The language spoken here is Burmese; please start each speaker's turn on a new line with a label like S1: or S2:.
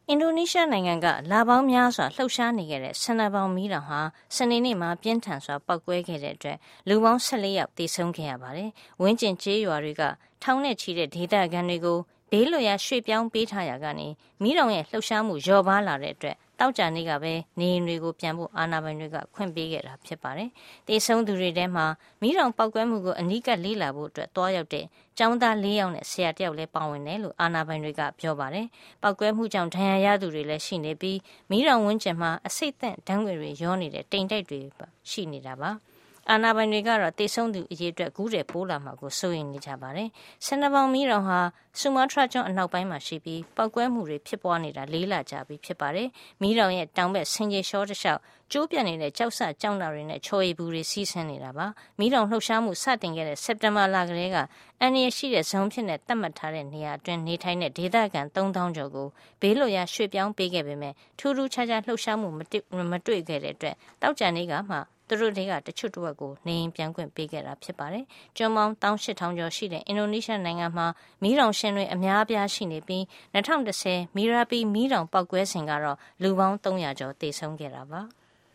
S1: အင်ဒိုနီးရှားနိုင်ငံကလပေါင်းများစွာလှုပ်ရှားနေခဲ့တဲ့ဆန္ဒပေါင်းမီးတောင်ဟာစနေနေ့မှာပြင်းထန်စွာပောက်ကွဲခဲ့တဲ့အတွက်လူပေါင်း14ယောက်သေဆုံးခဲ့ရပါတယ်။ဝင်းကျင်ကျေးရွာတွေကထောင်နဲ့ချီတဲ့ဒေသခံတွေကိုဘေးလွတ်ရာရွှေ့ပြောင်းပေးထားရာကနေမီးတောင်ရဲ့လှုပ်ရှားမှုလျော့ပါးလာတဲ့အတွက်တောက်ကြနေ့ကပဲနေအိမ်တွေကိုပြန်ဖို့အာဏာပိုင်တွေကခွင့်ပေးခဲ့တာဖြစ်ပါတယ်။သေဆုံးသူတွေထဲမှာမီးတောင်ပောက်ကွဲမှုကိုအနီးကပ်လေ့လာဖို့အတွက်တွားရောက်တဲ့ကျောင်းသား4ယောက်နဲ့ဆရာ1ယောက်လည်းပါဝင်တယ်လို့အာဏာပိုင်တွေကပြောပါတယ်။ပောက်ကွဲမှုကြောင့်ဒဏ်ရာရသူတွေလည်းရှိနေပြီးမီးတောင်ဝန်းကျင်မှာအဆိပ်သင့်ဓာတ်ငွေတွေရောနေတဲ့တိမ်တိုက်တွေရှိနေတာပါ။အာဏာပိုင်တွေကတော့သေဆုံးသူအရေအတွက်ကူးတယ်ပိုးလာမှာကိုစိုးရိမ်နေကြပါတယ်။ဆန္ဒပေါင်းမီးတောင်ဟာဆူမားထရာကျွန်းအနောက်ပိုင်းမှာရှိပြီးပောက်ကွဲမှုတွေဖြစ်ပွားနေတာ4လကြာပြီဖြစ်ပါတယ်။မီးတောင်ရဲ့တောင်ဘက်ဆင်ခြေလျှောတစ်လျှောက်ကျိုးပြတ်နေတဲ့ကြောက်စကြောက်နာတွေနဲ့ချော်ရည်ဘူးတွေစီးဆင်းနေတာပါ။မီးတောင်လှုပ်ရှားမှုစတင်ခဲ့တဲ့စက်တင်ဘာလကလေးကအန်ရရှိတဲ့ဇုံဖြစ်တဲ့သတ်မှတ်ထားတဲ့နေရာအတွင်းနေထိုင်တဲ့ဒေသခံ3000ကျော်ကိုဘေးလွတ်ရာရွှေ့ပြောင်းပေးခဲ့ပေမဲ့ထူးထူးခြားခြားလှုပ်ရှားမှုမတွေ့ခဲ့တဲ့အတွက်တောက်ကြနေ့ကမှသူတို့တွေကတချို့တစ်ဝက်ကိုနေရင်ပြန်ခွင့်ပေးခဲ့တာဖြစ်ပါတယ်။ကျွန်းပေါင်း18000ကျော်ရှိတဲ့အင်ဒိုနီးရှားနိုင်ငံမှာမီးတောင်ရှင်တွေအများအပြားရှိနေပြီး2010မီရာပီမီးတောင်ပောက်ကွဲစဉ်ကတော့လူပေါင်း300ကျော်သေဆုံးခဲ့တာပါ။